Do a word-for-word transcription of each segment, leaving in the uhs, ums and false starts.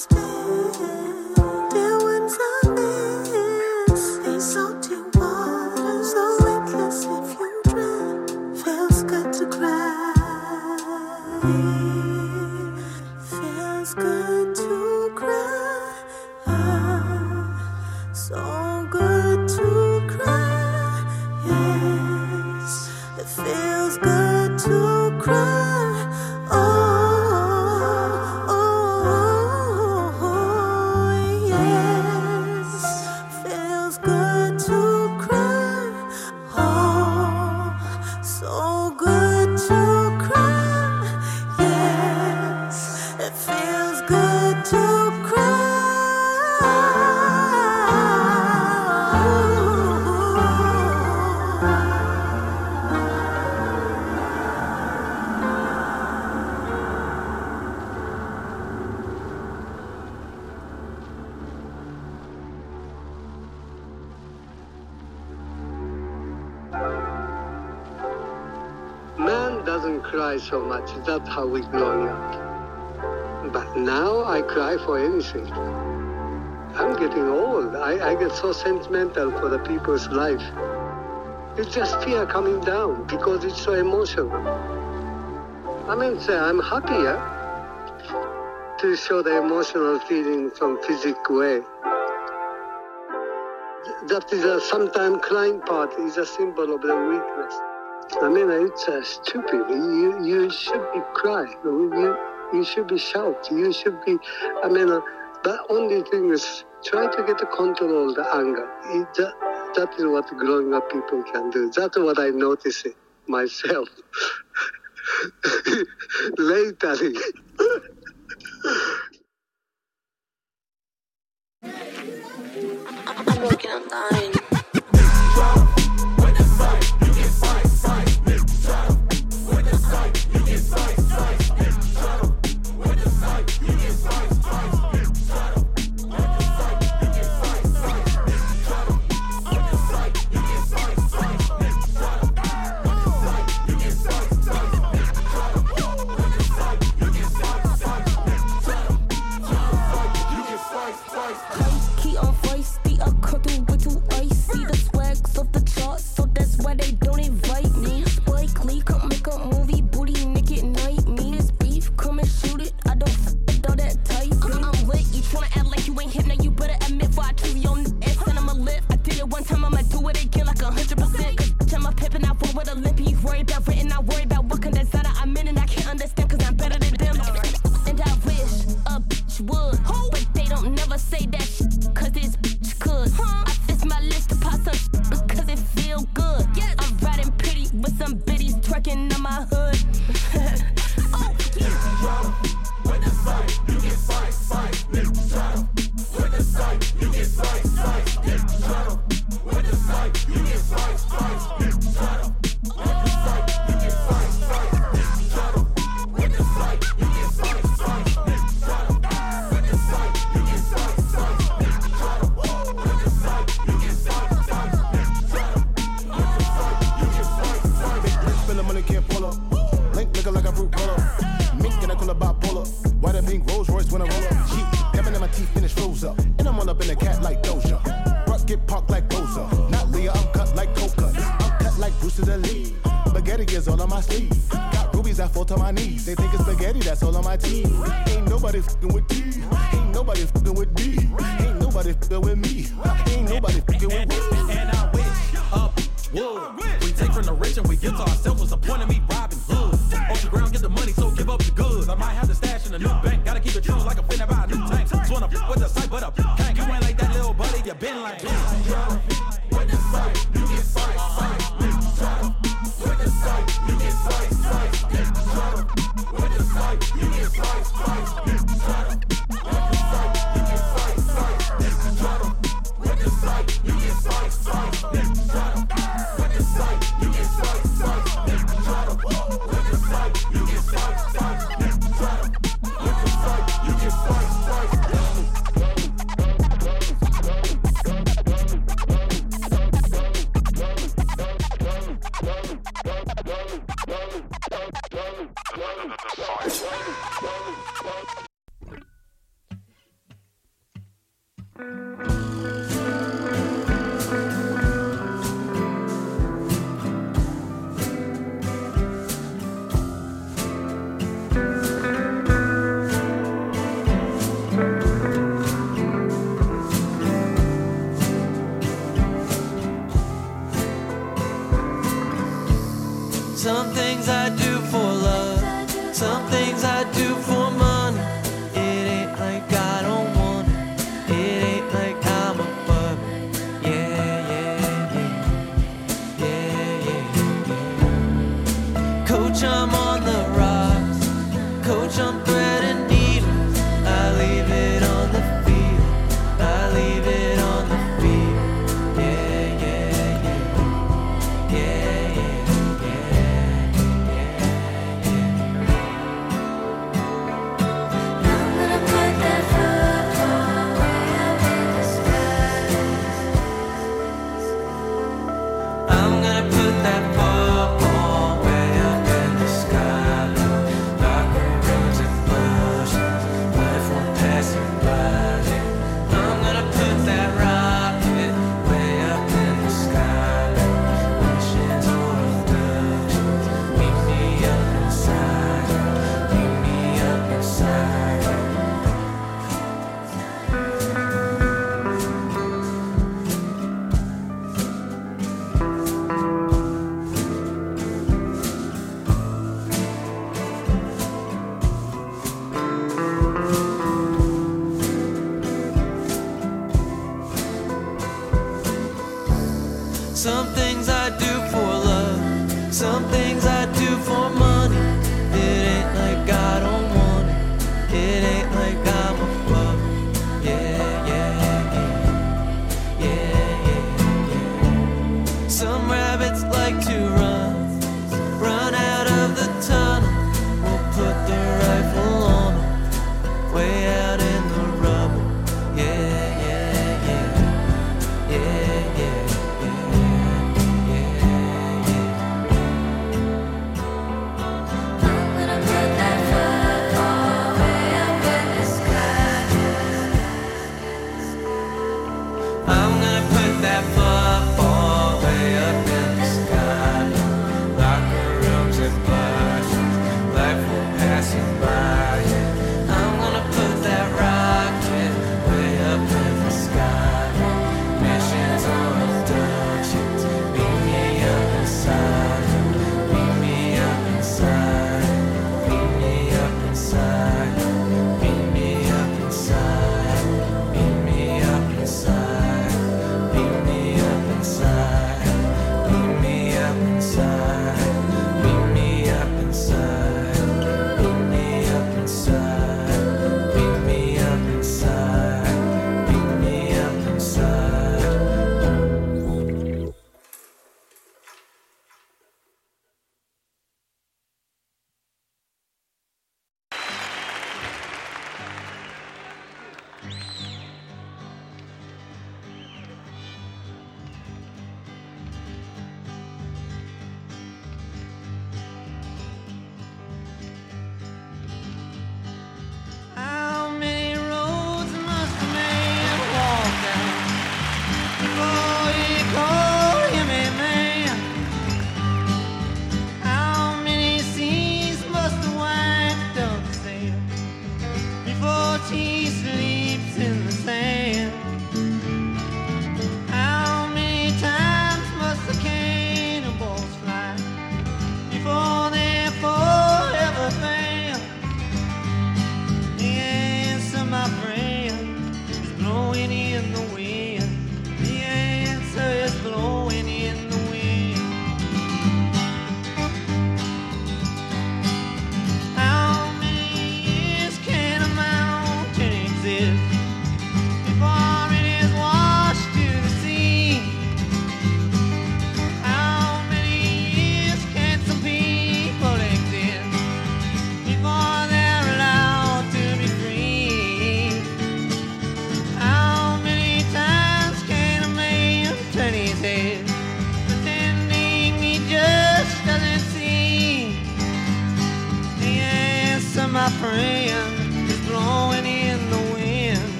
So much. That's how we growing up. But now I cry for anything. I'm getting old. I, I get so sentimental for the people's life. It's just fear coming down because it's so emotional. I mean, I'm happier to show the emotional feeling from physical way. That is a sometimes crying part is a symbol of the weakness. I mean, it's uh, stupid. You you should be crying. You you should be shouting. You should be. I mean, uh, the only thing is try to get the control of the anger. It, that, that is what growing up people can do. That's what I notice it myself. Later. I'm working on dying. Fight, you get fight, fight. Some things I do for love, some things I do for money. It ain't like I don't want it, it ain't like I'm a puppet. Yeah, yeah, yeah, yeah, yeah, yeah. Coach, I'm on the rocks, coach, I'm threading needles, I leave it on.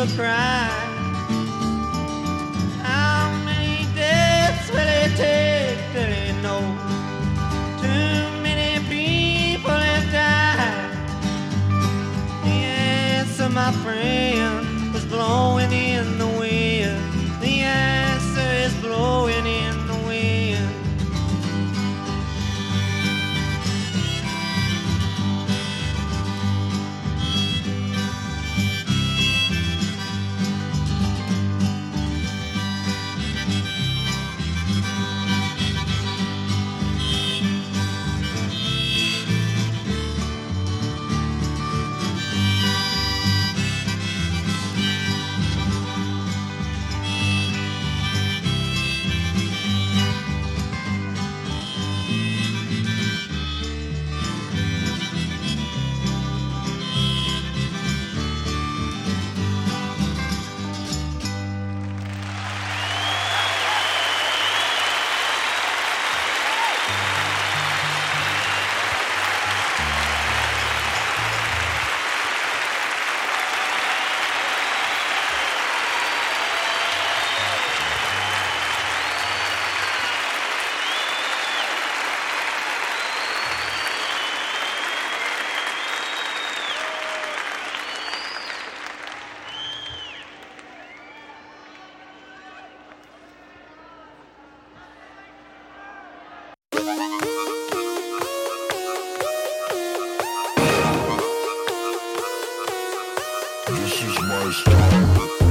will cry. How many deaths will it take till they know? Too many people have died. The answer, my friend, is blowing in the wind. The answer is blowing in the wind. This is my style.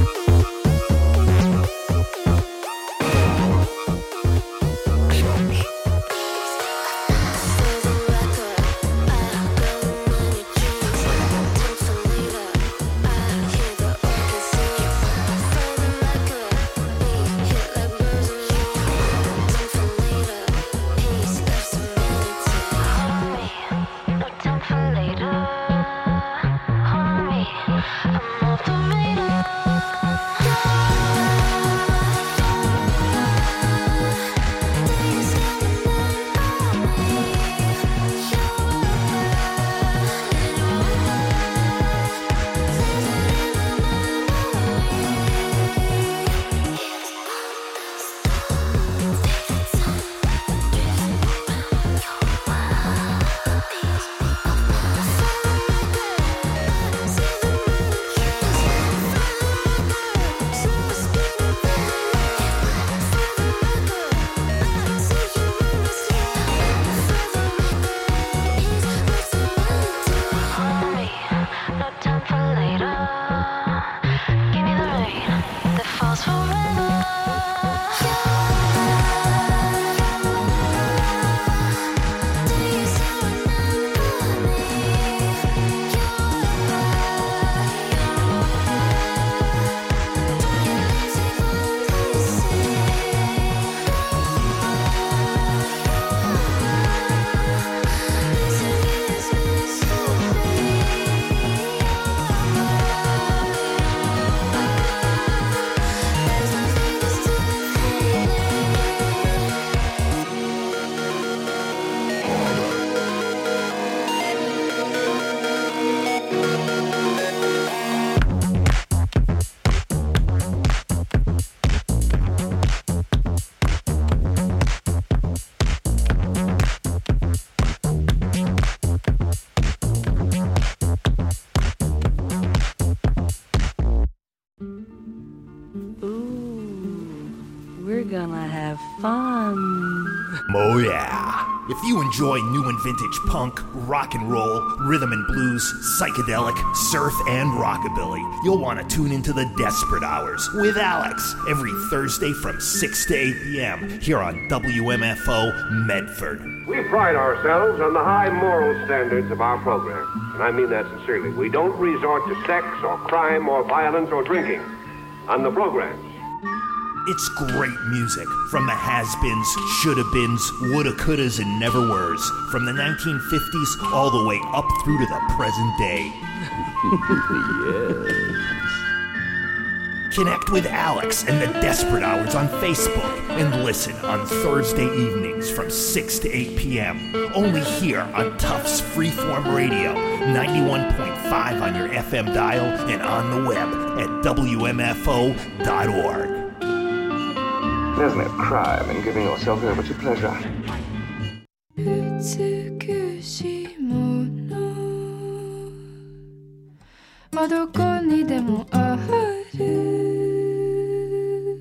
Gonna have fun. Oh yeah. If you enjoy new and vintage punk, rock and roll, rhythm and blues, psychedelic, surf, and rockabilly, you'll want to tune into the Desperate Hours with Alex every Thursday from six to eight p.m. here on W M F O Medford. We pride ourselves on the high moral standards of our program, and I mean that sincerely. We don't resort to sex or crime or violence or drinking on the programs. It's great music from the has-beens, shoulda-beens, woulda-couldas, and never-weres, from the nineteen fifties all the way up through to the present day. Yes. Connect with Alex and the Desperate Hours on Facebook and listen on Thursday evenings from six to eight p.m. Only here on Tufts Freeform Radio, ninety-one point five on your F M dial and on the web at W M F O dot org. There's no crime in giving yourself over to pleasure. 美しいものはどこにでもある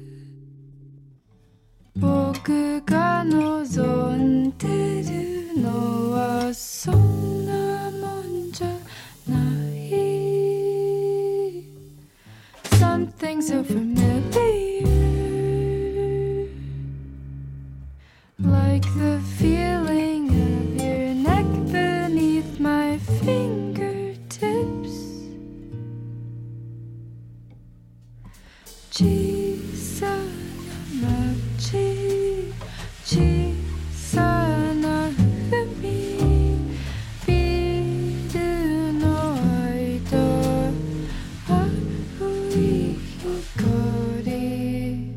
僕が望んでるのはそんなもんじゃない Something so familiar Like the feeling of your neck beneath my fingertips 小さな街小さな海ビルの間青い光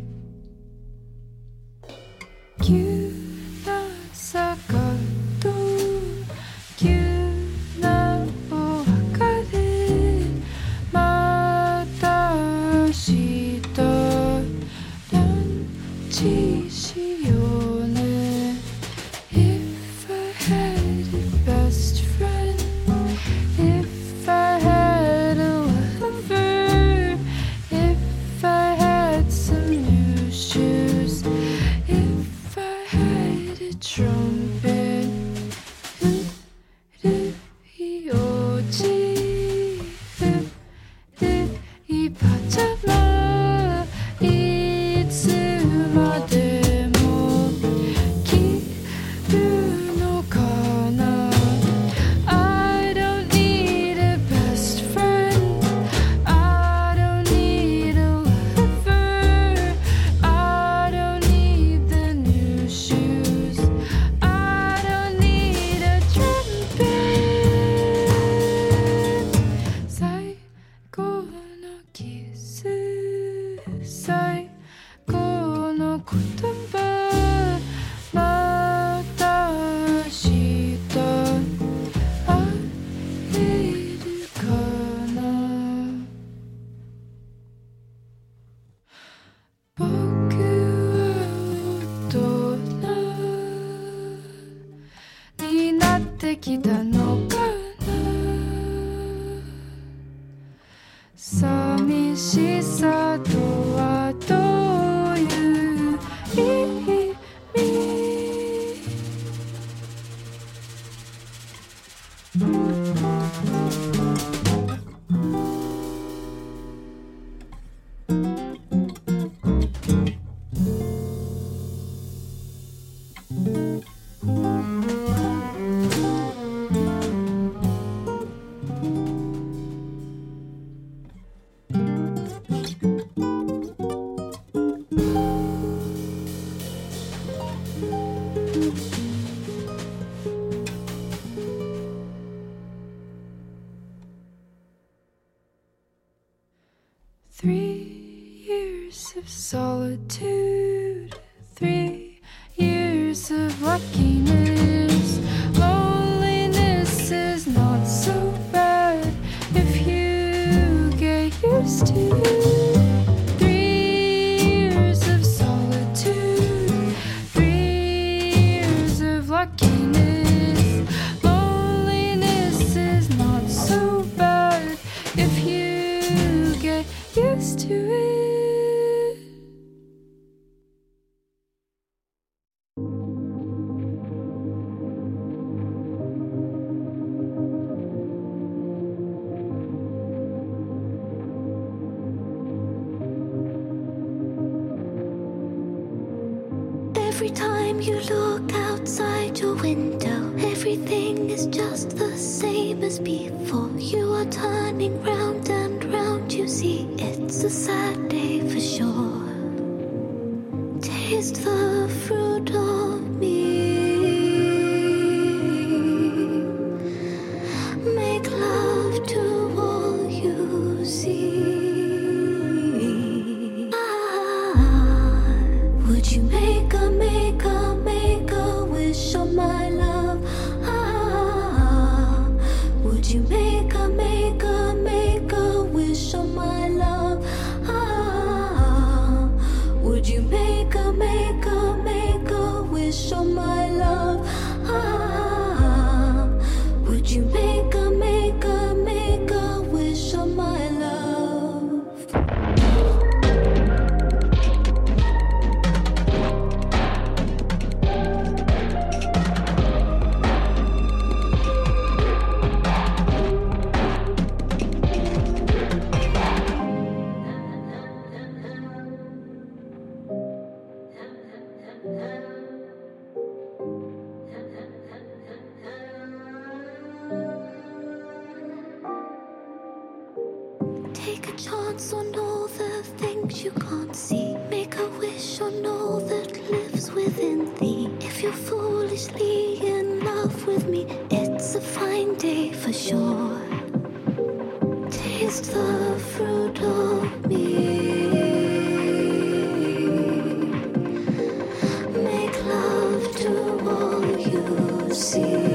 急な坂と急なお別れまた明日ランチしようね If I had a best friend If I had a lover If I had some new shoes If I had a trumpet古いお家古いパジャマいつまでも着るのかな I don't need a best friend I don't need a lover I don't need the new shoes I don't need a trumpet 最後のキス最後の言葉また明日会えるかな僕は大人になってきたのかな寂しさとはどういう意味 Three years of solitude, three years of luckiness. Loneliness is not so bad if you get used to it. Three years of solitude, three years of luckiness. Loneliness is not so bad if you get used to it. Every time you look outside your window, everything is just the same as before. You are turning round and round, you see it's a sad day for sure. Taste the fruit of me. Make love to all you see. Take a chance on all the things you can't see. Make a wish on all that lives within thee. If you're foolishly in love with me, it's a fine day for sure. Taste the fruit of me. Make love to all you see.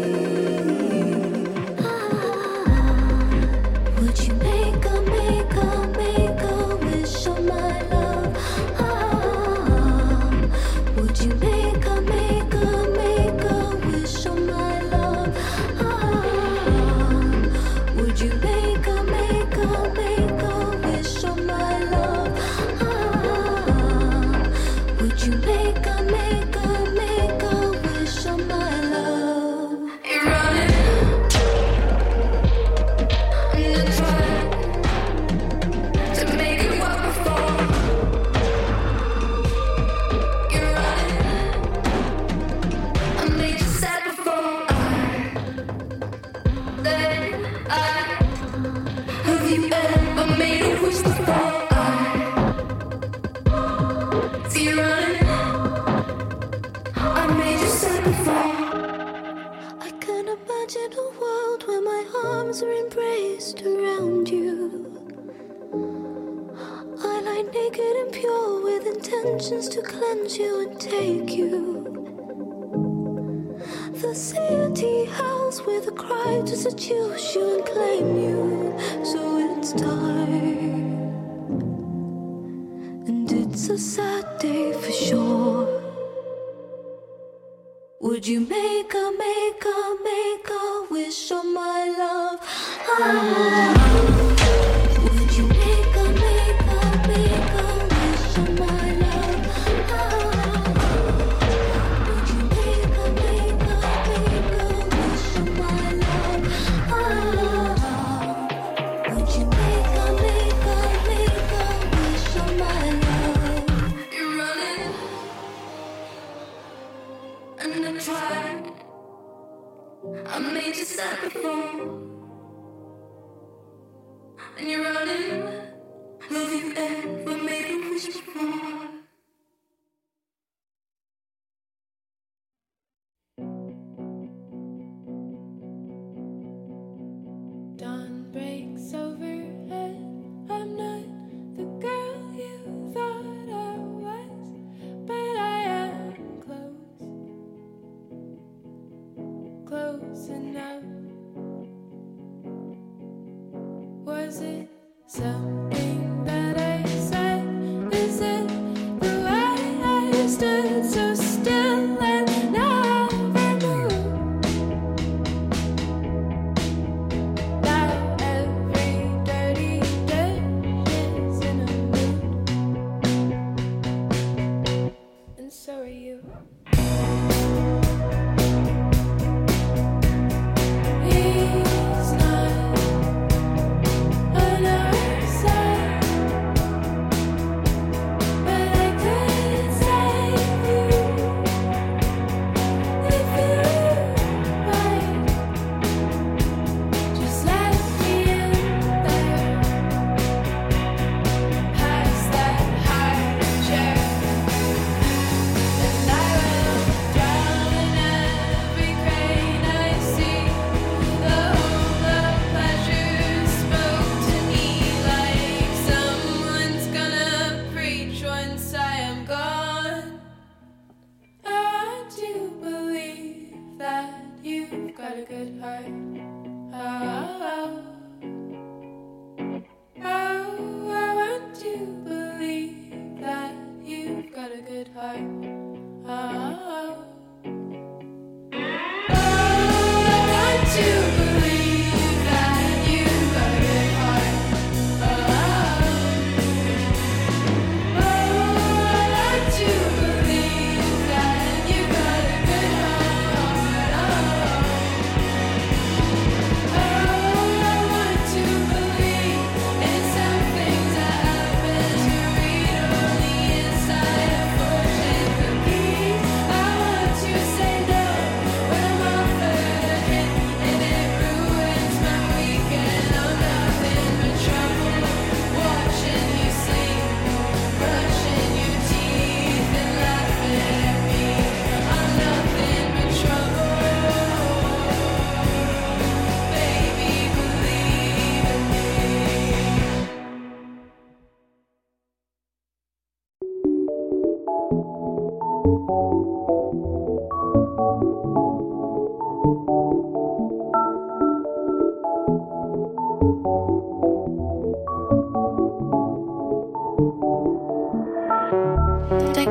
To cleanse you and take you. The city howls with a cry to seduce you and claim you. So it's time, and it's a sad day for sure. Would you make a, make a, make a wish on my love? Ah. Would you make a, make a, make a wish on my love? I made you sad before, and you're running. Love you ever made a wish before. Dawn breaks overhead. I'm not the girl you thought I was, but I am close, close enough. Was it something that I said? Is it the way I stood so still and never moved? Now every dirty dish is in a mood, and so are you. He's not on our side.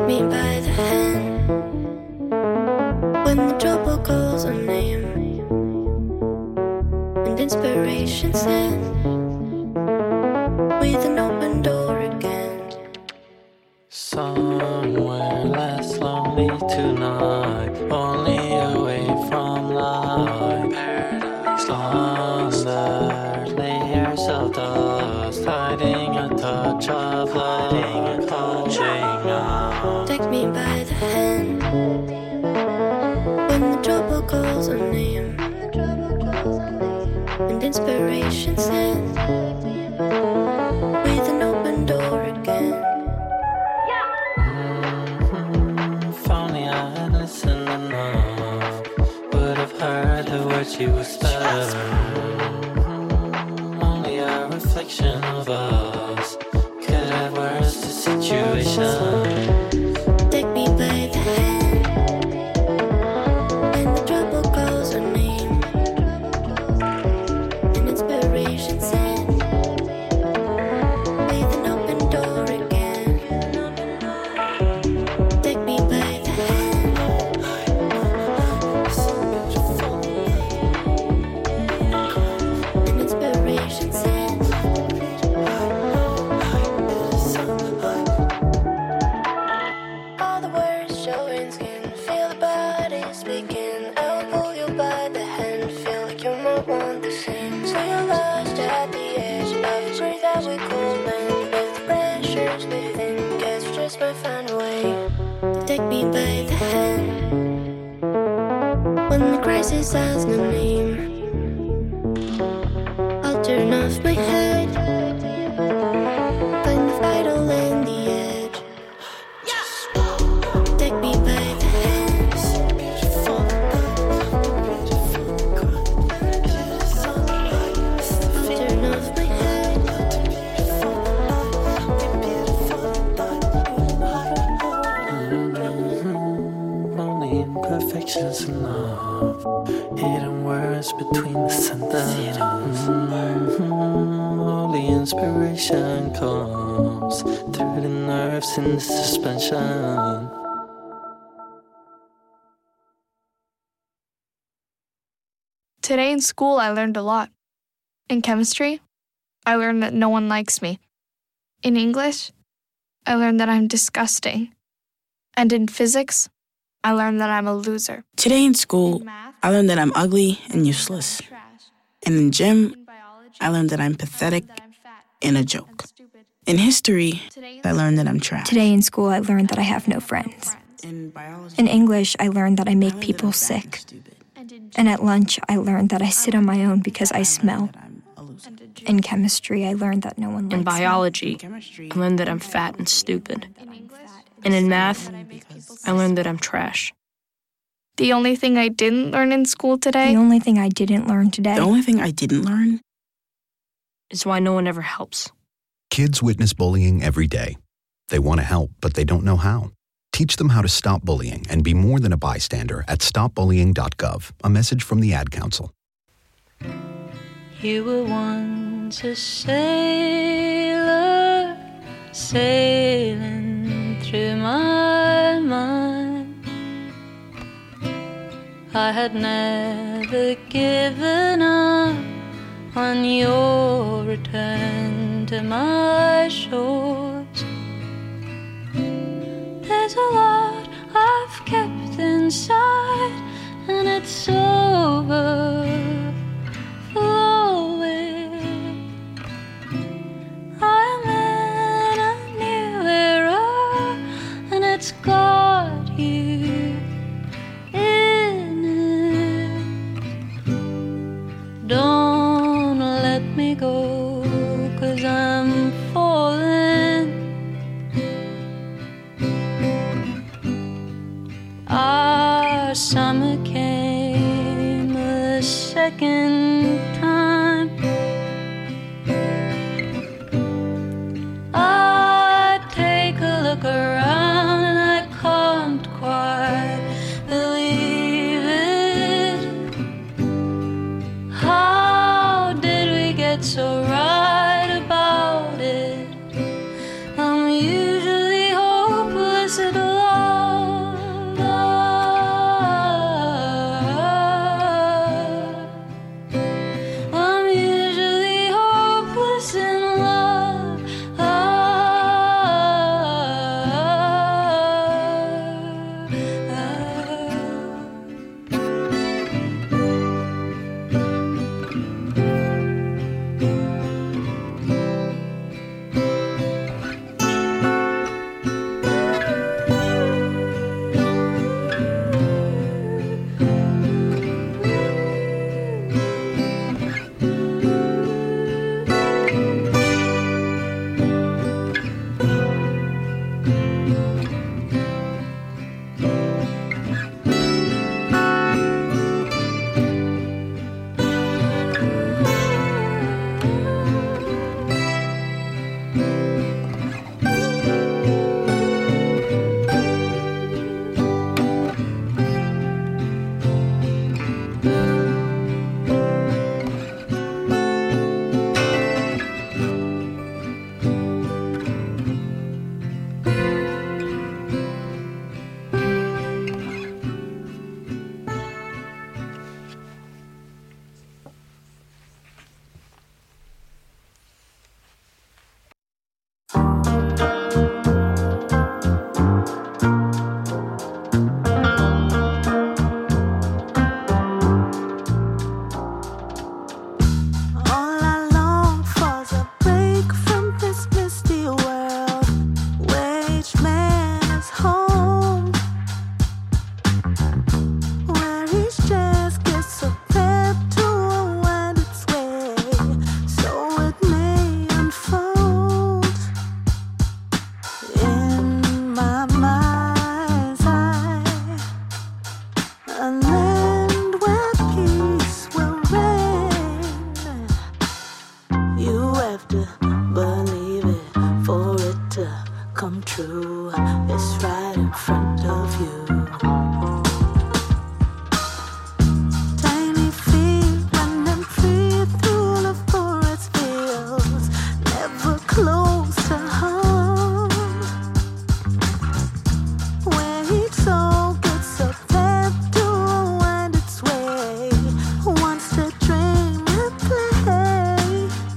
me by the hand when the trouble calls a name and inspiration sent with an open door again. Somewhere less lonely tonight, only away from life. Paradise under layers of dust, hiding a touch of love, touching out. Take me by the hand when the trouble calls a name and inspiration sent with an open door again. Heard the words you whispered. Only a reflection of us could have worse the situation. Take me by the hand when the trouble calls a name and inspiration sent with an open door again. Take me by the hand. Take me by the hand when the crisis has no name. I'll turn off my head, find the vital and the edge. Take me by the hand. I'll turn off my head. Imperfections enough, hidden words between the sentences. Mm-hmm. Only inspiration comes through the nerves in the suspension. Today in school, I learned a lot. In chemistry, I learned that no one likes me. In English, I learned that I'm disgusting. And in physics, I learned that I'm a loser. Today in school, I learned that I'm ugly and useless. And in gym, I learned that I'm pathetic and a joke. In history, I learned that I'm trash. Today in school, I learned that I have no friends. In English, I learned that I make people sick. And at lunch, I learned that I sit on my own because I smell. In chemistry, I learned that no one likes me. In biology, I learned that I'm fat and stupid. And in math, I learned that I'm trash. The only thing I didn't learn in school today... The only thing I didn't learn today... The only thing I didn't learn... is why no one ever helps. Kids witness bullying every day. They want to help, but they don't know how. Teach them how to stop bullying and be more than a bystander at stop bullying dot gov. A message from the Ad Council. You were once a sailor, sailing through my mind. I had never given up on your return to my shores. There's a lot I've kept inside, and it's overflowing. I'm in a new era, and it's got you in it. Don't let me go, 'cause I'm falling. Our summer came a second time. I take a look around and I can't quite believe it. How did we get so right about it? I'm usually hopeless at last. have to believe it for it to come true. It's right in front of you. Tiny feet running free through the forest fields, never close to home, where each soul gets a path to wind its way, wants to dream and play.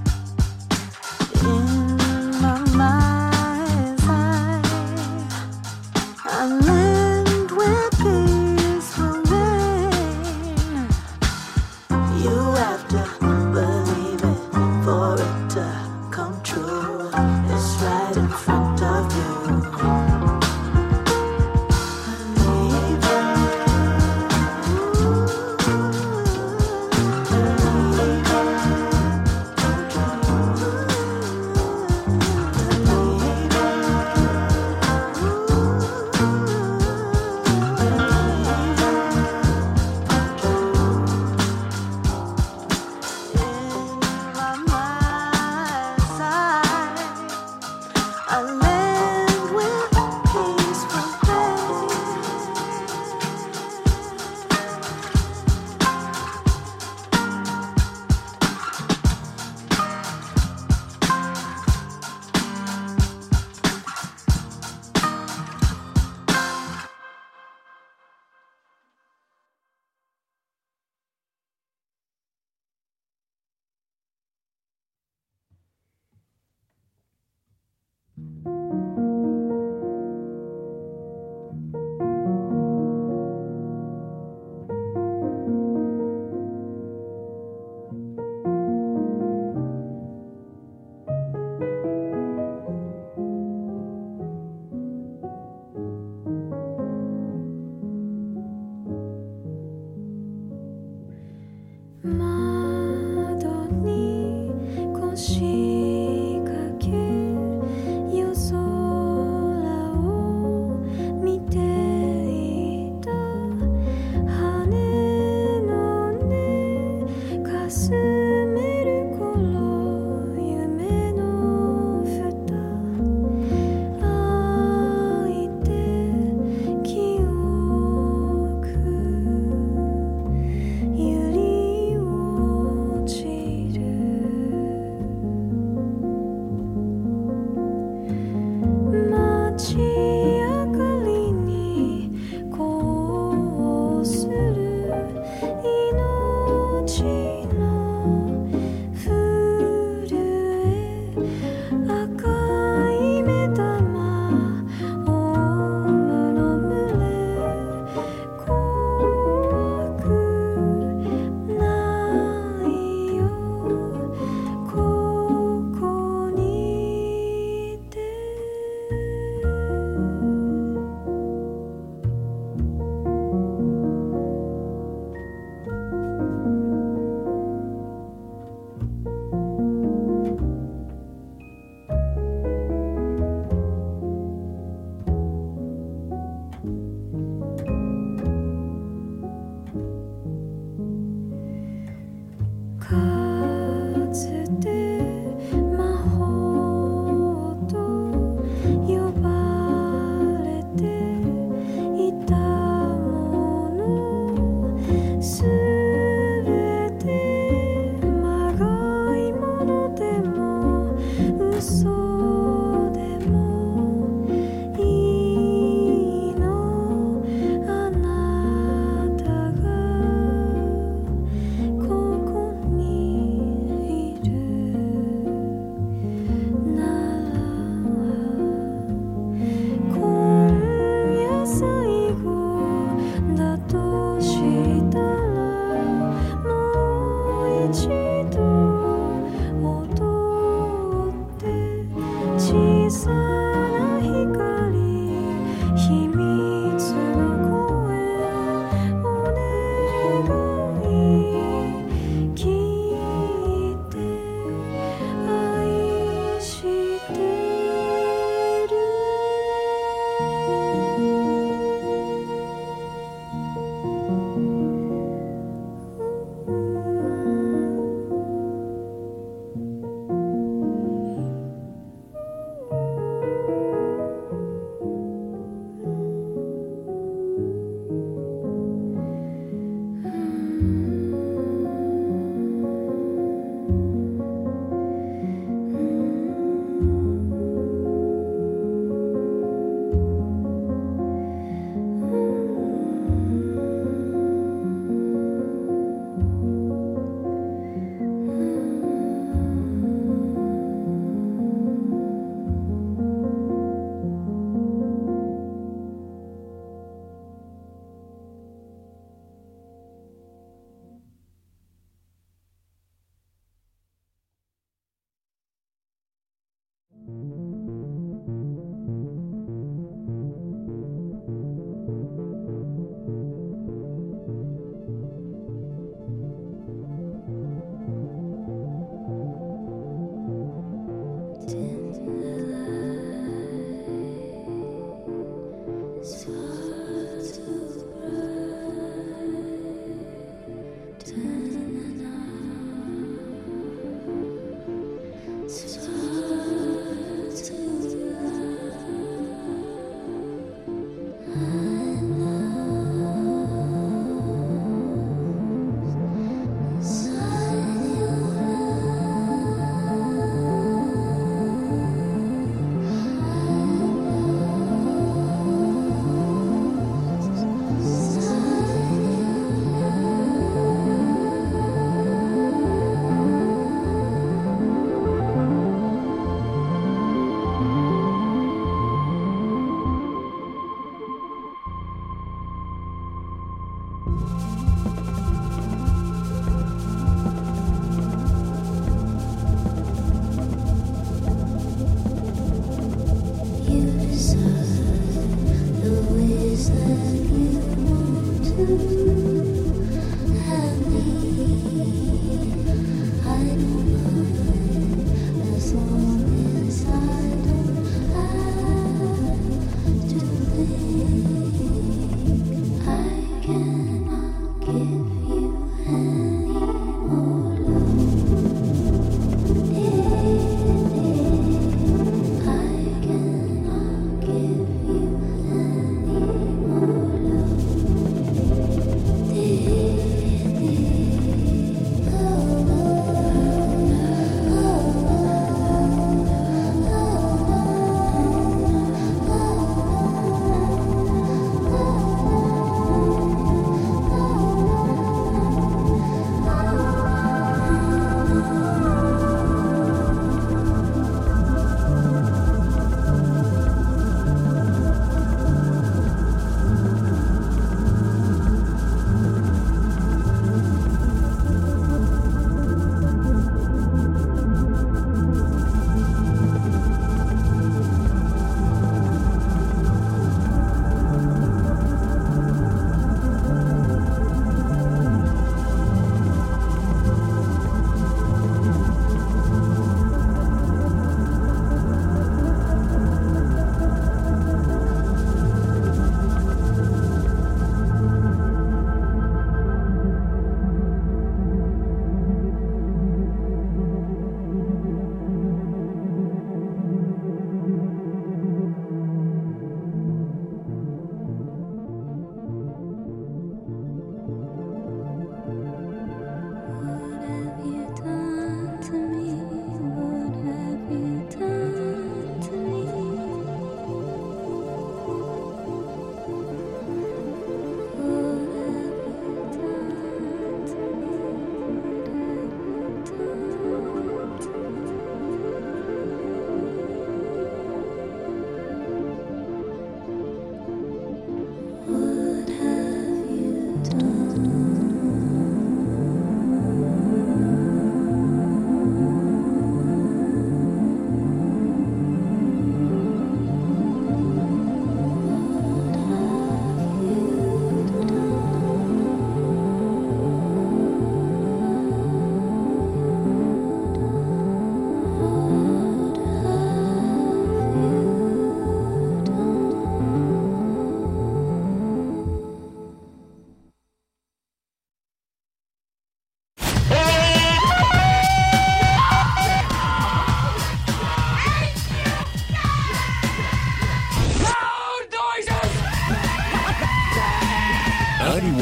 In my mind's eye, a land where peace will reign. You have to believe it for it to come true. It's right in front of you. Believe it. A land where peace will窓に腰掛け夜空を見ていた羽のねかすめる頃夢の蓋開いて記憶揺り落ちる街明かりにこうする命の震え赤い目玉オウムの群れ怖くないよここにいてかつて魔法と呼ばれていたものすべてまがいものでも嘘でもいいのあなたがここにいるなら今夜最後だとしたらもう一度踊って小さな光秘密の声お願い聞いて愛してる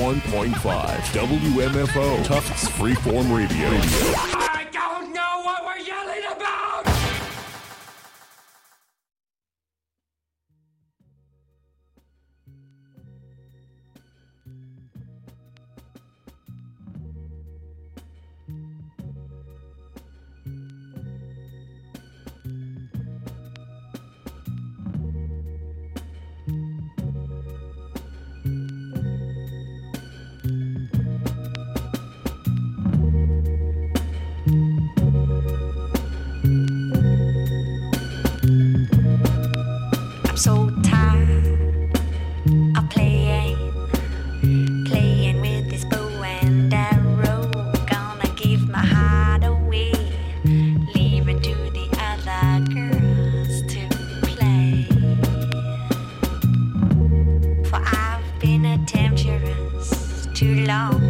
one point five W M F O, Tufts Freeform Radio. I don't know what we're yelling about! So tired of playing, playing with this bow and arrow. Gonna give my heart away, leave it to the other girls to play. For I've been a temptress too long.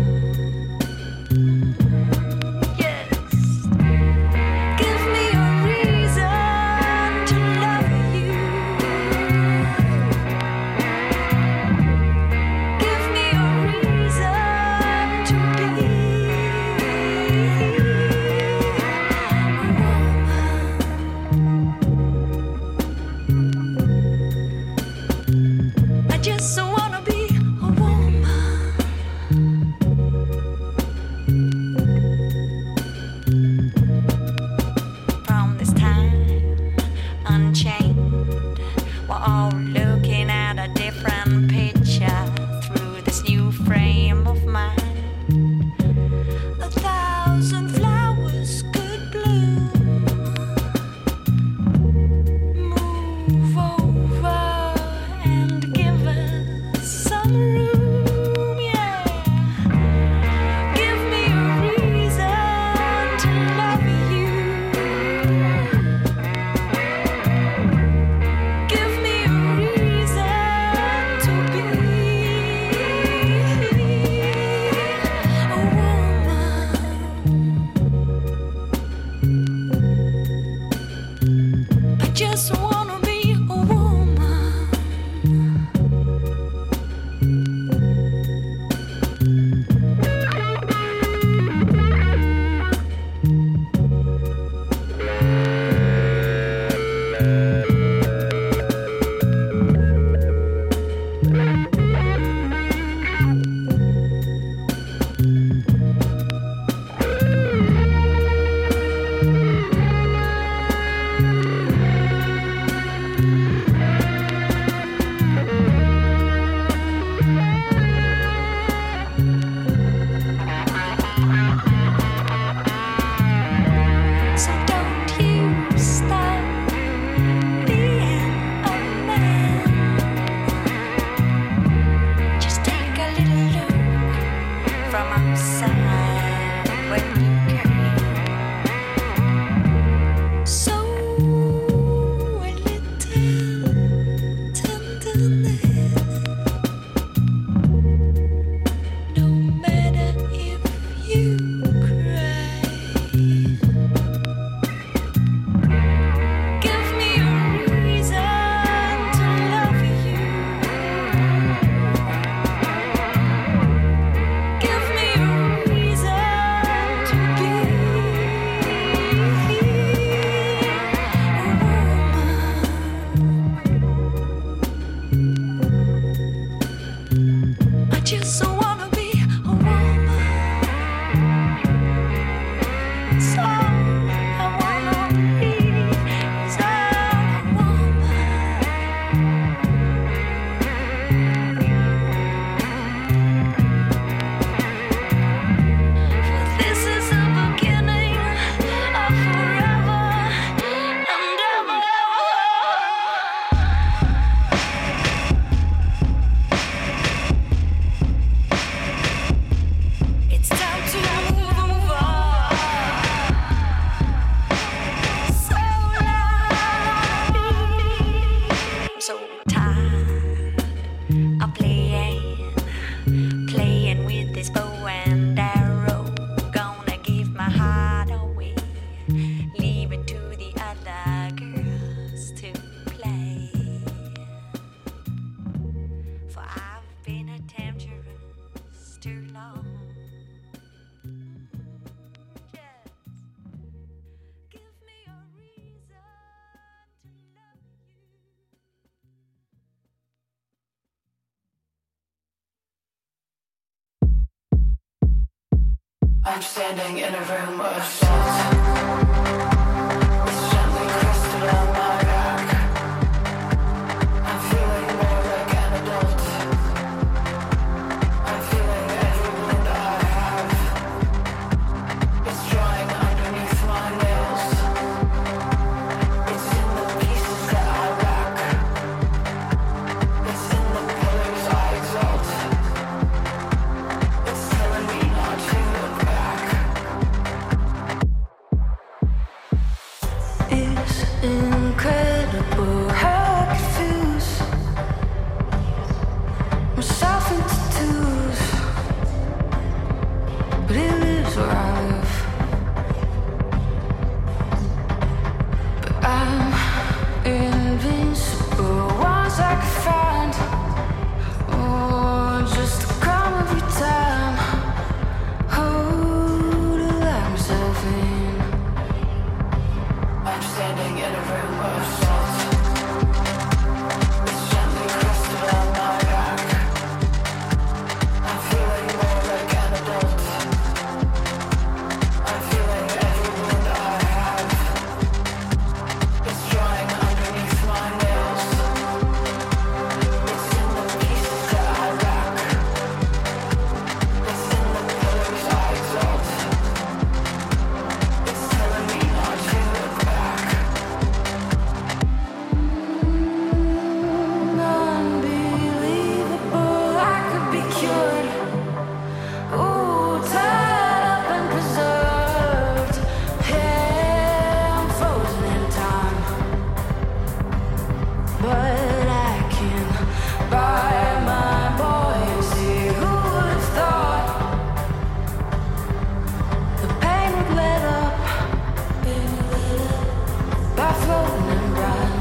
I'm standing in a room of salt. It's gently crystal on my back. I'm feeling more like an adult. I'm feeling every wound I have. It's drying underneath my nails. It's in the pieces that I lack. It's in the pillars I exalt. It's telling me not to look back. It's incredible how I confuse myself into twos, but it lives where I live. But I'm invincible. Once I can find, oh, just to come every time. Oh, to let myself in. I'm standing in a room of salt. It's gently crystal on my back. I'm feeling more like an adult. I'm feeling every wound I have. It's drying underneath my nails. It's in the pieces that I lack. It's in the pillars I exalt. It's telling me not to look back. Unbelievable, I could be cured. Ooh, tied up and preserved. Yeah, I'm frozen in time. But I can buy my buoyancy. Who would have thought the pain would let up by floating and bright?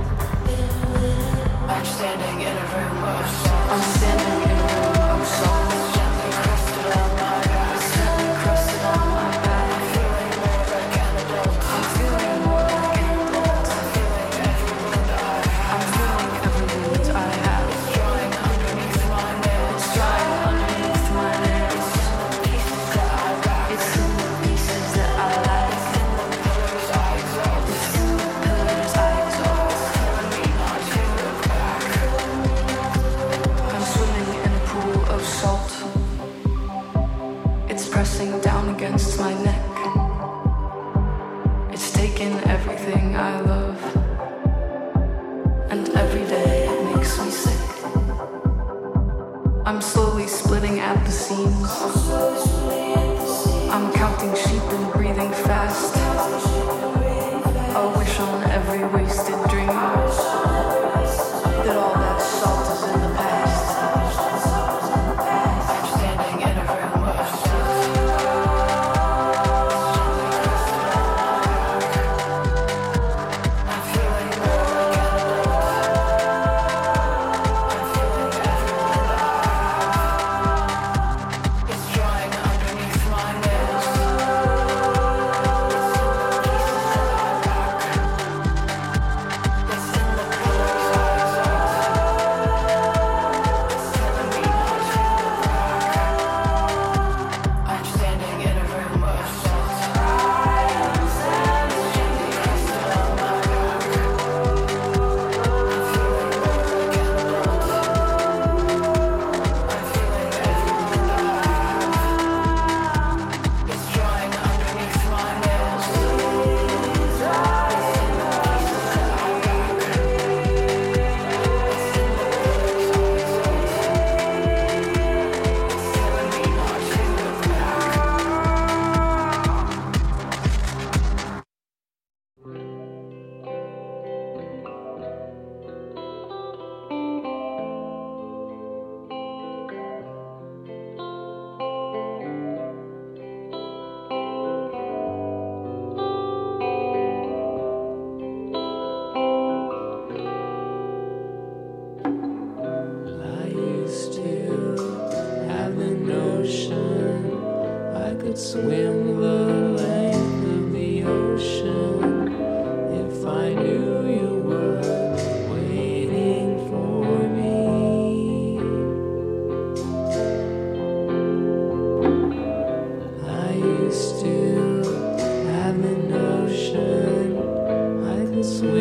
I'm standing in a room of salt. I'm standing in a room of salt. It's gently crusted on my back. It's gently crusted on my back. I'm feeling more like an adult. I'm feeling more like an adult. I'm feeling every wound I have. I'm feeling every wound I have. It's drying underneath my nails. It's drying underneath my nails. It's in the pieces that I lack. It's in the pillars I exalt. It's in the pillars I exalt. It's telling me not to look back. I'm swimming in a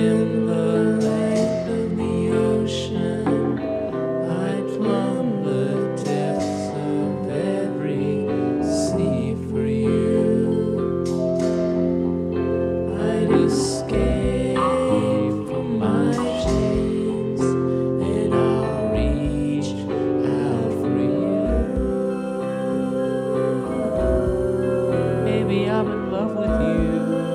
in the lake of the ocean, I'd plumb the depths of every sea for you. I'd escape from my chains, and I'll reach out for you. Baby, I'm in love with you.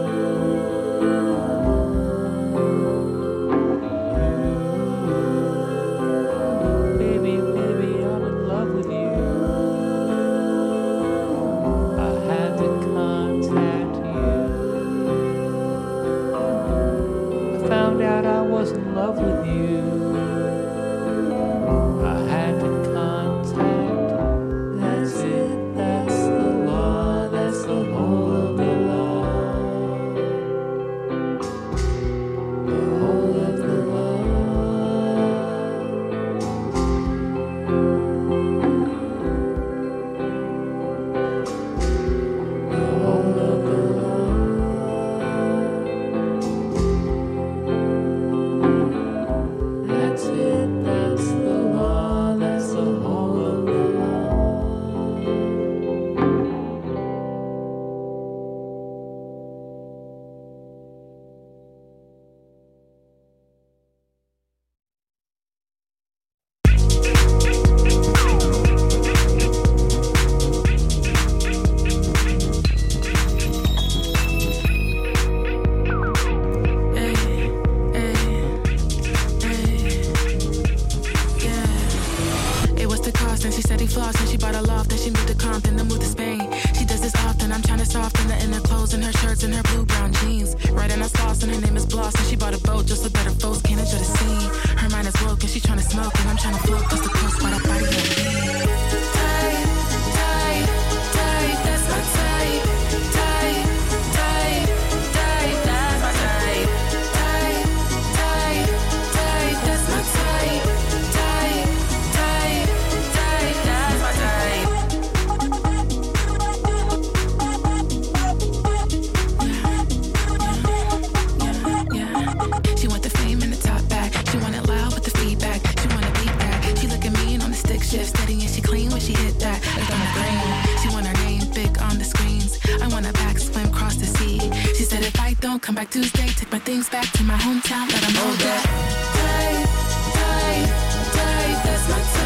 Come back Tuesday, take my things back to my hometown, let them know that. Tight, tight, tight, that's my time.